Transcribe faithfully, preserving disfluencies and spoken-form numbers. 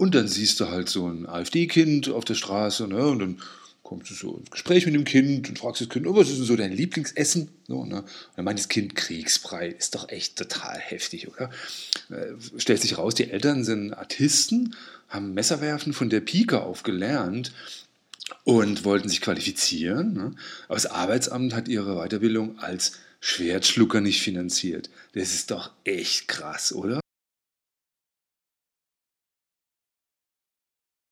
Und dann siehst du halt so ein AfD-Kind auf der Straße, ne? Und dann kommst du so ins Gespräch mit dem Kind und fragst das Kind, oh, was ist denn so dein Lieblingsessen? So, ne? Und dann meint das Kind, Kriegsbrei, ist doch echt total heftig, oder? Äh, stellt sich raus, die Eltern sind Artisten, haben Messerwerfen von der Pike auf gelernt und wollten sich qualifizieren. Ne? Aber das Arbeitsamt hat ihre Weiterbildung als Schwertschlucker nicht finanziert. Das ist doch echt krass, oder?